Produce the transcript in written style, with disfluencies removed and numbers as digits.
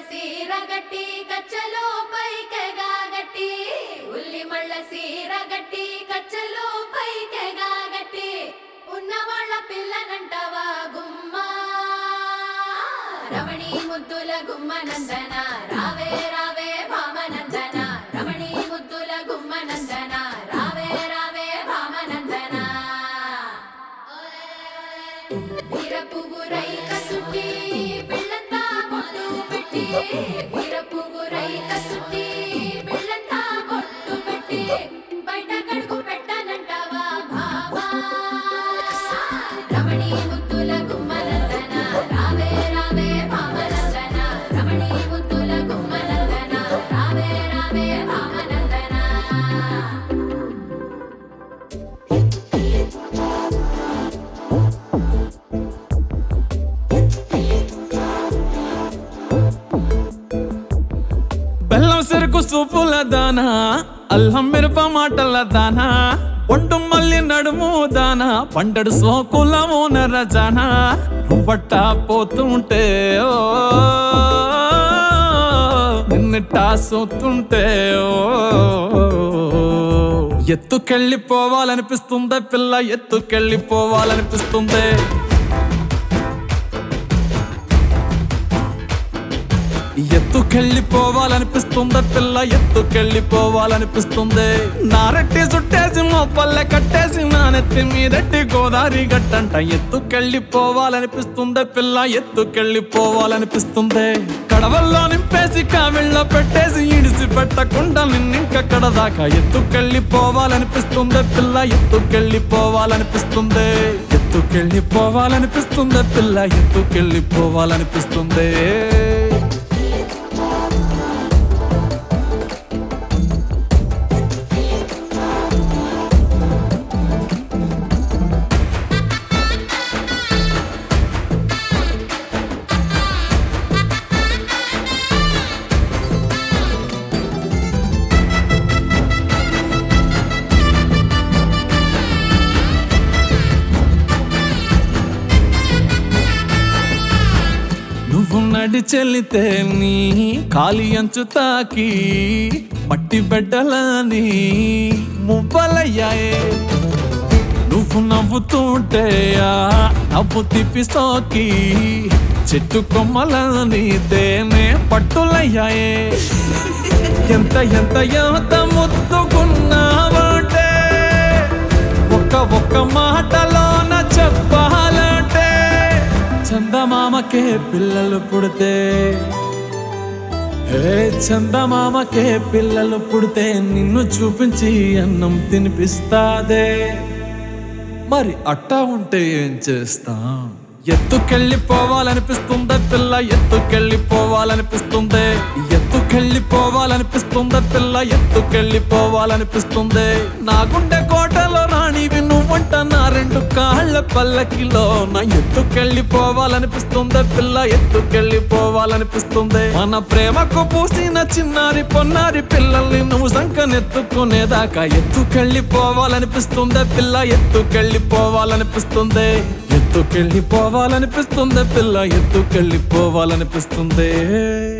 సీర గట్టి కచ్చలో పైకెగా గట్టి ఉల్లి మళ్ళ సీర గట్టి కచ్చలో పైకెగా గట్టి ఉన్నవాళ్ళ పిల్లనంటవా గుమ్మా రమణి ముద్దుల గుమ్మ నందన రావే రావే భామనందన రమణి ముద్దుల గుమ్మ నందన రావే రావే భామనందన వీరపుగురై కసుటి పిల్లంతా బొట్టు పెట్టి వీరపుగురై కసుటి పిల్లంతా బొట్టు పెట్టి బయట కడుగు పెట్టనంటవా భామా రమణి ముద్దుల గుమ్మ నందన రావే రావే భామనందన రమణి ముద్దుల గుమ్మ నందన రావే రావే భామనందన బెల్లం చెరుకు సూపుల దానా అల్లం మిరప మాటల దానా ఒంటు మల్లి నడుము దానా పండడు సోకుల ఓనర జానా నువ్వట్టా పోతుంటే ఓ నిన్నట్టా సోతుంటే ఓ ఎత్తుకెళ్ళిపోవాలనిపిస్తుందే పిల్ల ఎత్తుకెళ్ళిపోవాలనిపిస్తుందే ఎత్తుకెళ్ళిపోవాలనిపిస్తుందే పిల్ల ఎత్తుకెళ్ళిపోవాలనిపిస్తుంది నారెట్టి చుట్టేసి మోపల్లె కట్టేసి నానెత్తి మీరెట్టి గోదావరి గట్టంట ఎత్తుకెళ్ళిపోవాలనిపిస్తుందే పిల్ల ఎత్తుకెళ్ళిపోవాలనిపిస్తుంది కడవల్లో నింపేసి కావిళ్ళ పెట్టేసి ఇడిసి పెట్టకుండా నిన్నింకక్కడ దాకా ఎత్తుకెళ్ళిపోవాలనిపిస్తుందే పిల్ల ఎత్తుకెళ్ళిపోవాలనిపిస్తుంది ఎత్తుకెళ్ళిపోవాలనిపిస్తుందే పిల్ల ఎత్తుకెళ్ళిపోవాలనిపిస్తుంది నువ్వు నడిచెల్లితే నీ కాలి అంచు తాకి మట్టి బిడ్డలని మువ్వలయ్యాయే నువ్వు నవ్వుతుంటే ఆ నవ్వు తిప్పి సోకి చెట్టు కొమ్మలని తేనె పట్టులయ్యాయే ఎంత ఎంత ఎంత ముద్దుకున్నావంటే ఒక్క మాటలోన చెప్పాలంటే చందమామకే పిల్లలు పుడితే హే చందమామకే పిల్లలు పుడితే నిన్ను చూపించి అన్నం తినిపిస్తాదే మరి అట్టా ఉంటే ఏం చేస్తాం ఎత్తుకెళ్ళిపోవాలనిపిస్తుందే పిల్ల ఎత్తుకెళ్ళిపోవాలనిపిస్తుంది ఎత్తుకెళ్ళిపోవాలనిపిస్తుందే పిల్ల ఎత్తుకెళ్ళిపోవాలనిపిస్తుంది నా గుండె కోటలో రాణివి నువ్వంట నా రెండు కాళ్ళ పల్లకిలో నా ఎత్తుకెళ్ళిపోవాలనిపిస్తుందే పిల్ల ఎత్తుకెళ్ళిపోవాలనిపిస్తుంది మన ప్రేమకు పూసిన చిన్నారి పొన్నారి పిల్లల్ని నువ్వు సంకనెత్తుకునేదాకా ఎత్తుకెళ్ళిపోవాలనిపిస్తుందే పిల్ల ఎత్తుకెళ్ళిపోవాలనిపిస్తుంది ఎత్తుకెళ్ళిపోవాలనిపిస్తుంది పిల్ల ఎత్తుకెళ్ళిపోవాలనిపిస్తుంది